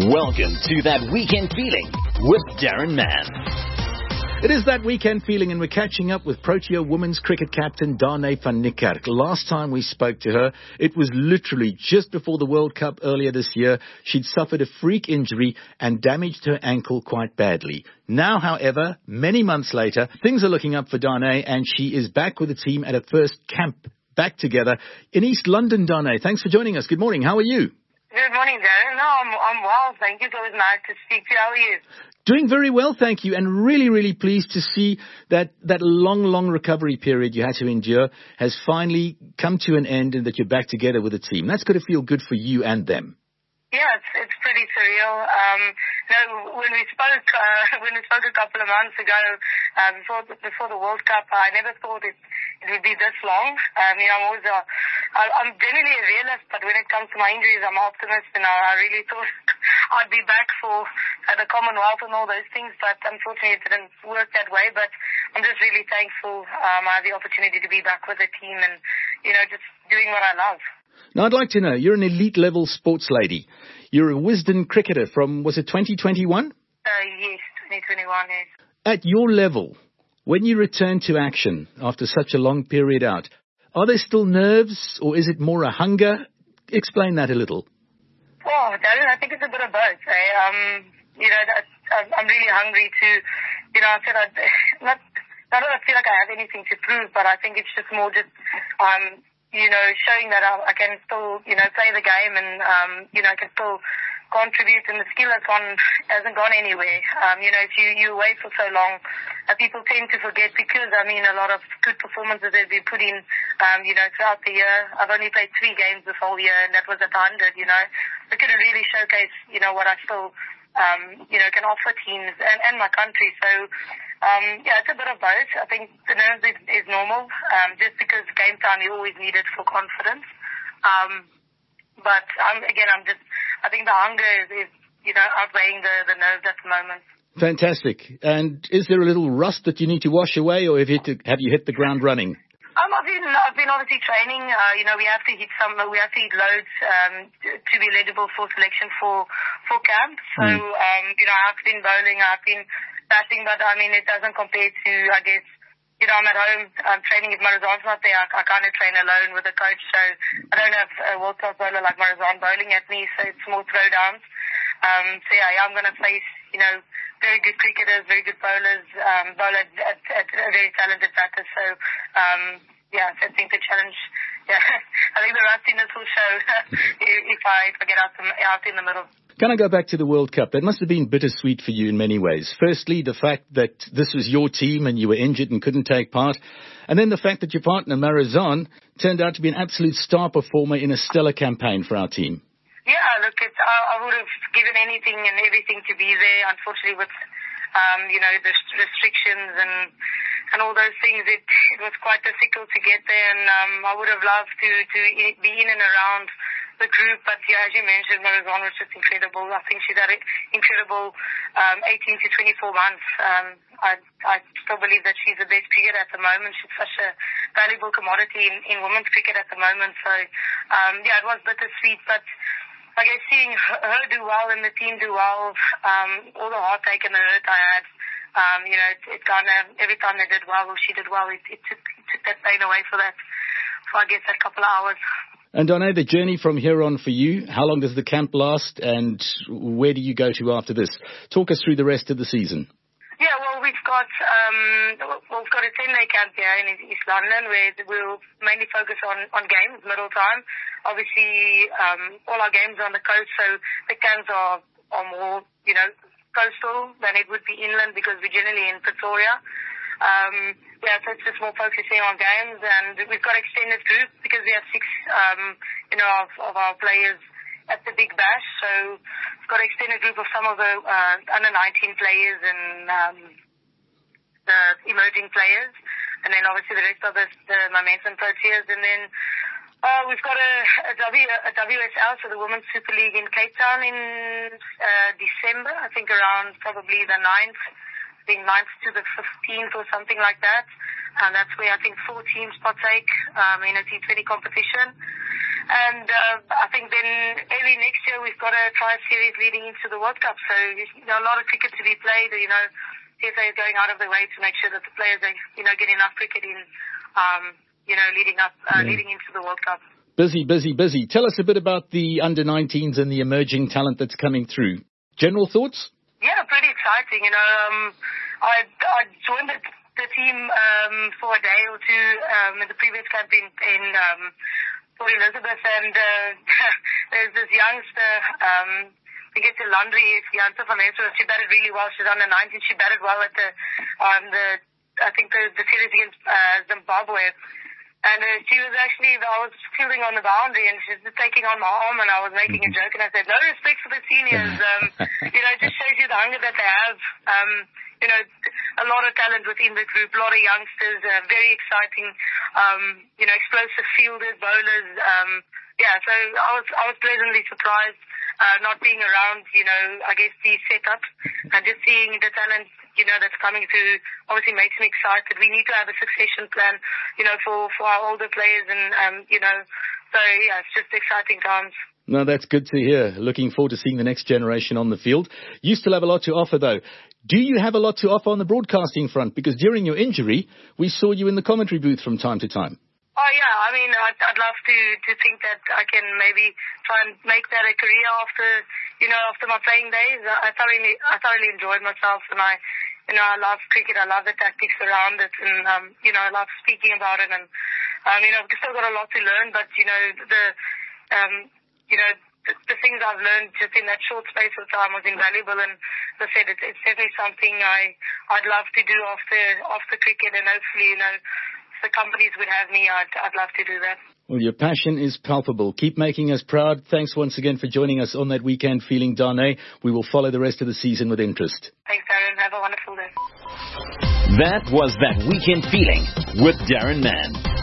Welcome to That Weekend Feeling with Darren Mann. It is that weekend feeling, and we're catching up with Protea women's cricket captain Dane van Niekerk. Last time we spoke to her, it was literally just before the World Cup earlier this year. She'd suffered a freak injury and damaged her ankle quite badly. Now, however, many months later, things are looking up for Dane, and she is back with the team at her first camp back together in East London. Dane, thanks for joining us. Good morning. How are you? Good morning, Darren. No, I'm well. Thank you. It's always nice to speak to you. How are you? Doing very well, thank you, and really pleased to see that long recovery period you had to endure has finally come to an end and that you're back together with the team. That's got to feel good for you and them. Yeah, it's pretty surreal. When we spoke a couple of months ago, before the World Cup, I never thought it would be this long. I'm generally a realist, but when it comes to my injuries, I'm an optimist, and I really thought I'd be back for the Commonwealth and all those things, but unfortunately it didn't work that way. But I'm just really thankful I have the opportunity to be back with the team and, just doing what I love. Now, I'd like to know, you're an elite-level sports lady. You're a Wisden cricketer from, was it 2021? Yes, 2021, yes. At your level, when you return to action after such a long period out, are there still nerves or is it more a hunger? Explain that a little. Oh, Darren, I think it's a bit of both. I'm really hungry to, I said not that I feel like I have anything to prove, but I think it's just more showing that I can still, play the game and, I can still contribute, and the skill hasn't gone anywhere. If you away for so long, people tend to forget because, a lot of good performances have been put in, throughout the year. I've only played 3 games this whole year, and that was at 100, I couldn't really showcase, what I still, can offer teams and my country. So, it's a bit of both. I think the nerves is normal, just because game time you always need it for confidence. But I think the hunger is outweighing the nerves at the moment. Fantastic. And is there a little rust that you need to wash away, or have you hit the ground running? I've been obviously training. We have to hit loads to be eligible for selection for camp. So I've been bowling, I've been batting, but it doesn't compare to, I guess, I'm at home training. If Marizan's not there, I kind of train alone with a coach. So I don't have a world-class bowler like Marizan bowling at me, so it's more throwdowns. I'm going to face, very good cricketers, very good bowlers, bowl at very talented batters. So, I think the challenge, I think the rustiness will show if I get out in the middle. Can I go back to the World Cup? That must have been bittersweet for you in many ways. Firstly, the fact that this was your team and you were injured and couldn't take part. And then the fact that your partner, Marizan, turned out to be an absolute star performer in a stellar campaign for our team. Yeah, look, I would have given anything and everything to be there. Unfortunately, with, the restrictions and all those things, it was quite difficult to get there. And I would have loved to be in and around the group, but as you mentioned, Marizan was just incredible. I think she's had an incredible 18 to 24 months. I still believe that she's the best cricketer at the moment. She's such a valuable commodity in women's cricket at the moment. So, it was bittersweet, but I guess seeing her do well and the team do well, all the heartache and the hurt I had, it kind of, every time they did well or she did well, it took that pain away for I guess, that couple of hours. And Dane, the journey from here on for you, how long does the camp last and where do you go to after this? Talk us through the rest of the season. Yeah, well, we've got a 10-day camp here in East London where we'll mainly focus on games, middle time. Obviously, all our games are on the coast, so the camps are more, coastal than it would be inland because we're generally in Pretoria. So it's just more focusing on games, and we've got extended group because we have 6, of our players at the Big Bash. So we've got extended group of some of the under 19 players and the emerging players, and then obviously the rest of the Momentum Proteas, and then we've got a WSL, so the Women's Super League in Cape Town in December, I think around probably the 9th. The 9th to the 15th or something like that. And that's where I think 4 teams partake in a T20 competition. And I think then early next year we've got a tri-series leading into the World Cup. So, a lot of cricket to be played. CSA is going out of their way to make sure that the players are, get enough cricket in, leading into the World Cup. Busy. Tell us a bit about the under-19s and the emerging talent that's coming through. General thoughts? Yeah, pretty exciting. I joined the team for a day or two in the previous camp in Port Elizabeth, and there's this youngster, I think it's a Landry, Janse van Heestra. She batted really well. She's under 19. She batted well at the series against Zimbabwe. And she was actually, I was fielding on the boundary and she's just taking on my arm and I was making a joke and I said, no respect for the seniors. It just shows you the hunger that they have. A lot of talent within the group, a lot of youngsters, very exciting, explosive fielders, bowlers. So I was pleasantly surprised, not being around, the setup and just seeing the talent, that's coming through obviously makes me excited. We need to have a succession plan, for our older players and, it's just exciting times. No, that's good to hear. Looking forward to seeing the next generation on the field. You still have a lot to offer, though. Do you have a lot to offer on the broadcasting front? Because during your injury, we saw you in the commentary booth from time to time. Oh, yeah. I'd love to think that I can maybe try and make that a career after my playing days. I thoroughly enjoyed myself and I love cricket. I love the tactics around it and, I love speaking about it and, I've still got a lot to learn, but, the things I've learned just in that short space of time was invaluable, and as I said, it's definitely something I'd love to do after cricket, and hopefully, if the companies would have me, I'd love to do that. Well, your passion is palpable. Keep making us proud. Thanks once again for joining us on That Weekend Feeling, Dane. We will follow the rest of the season with interest. Thanks, Darren. Have a wonderful day. That was That Weekend Feeling with Darren Mann.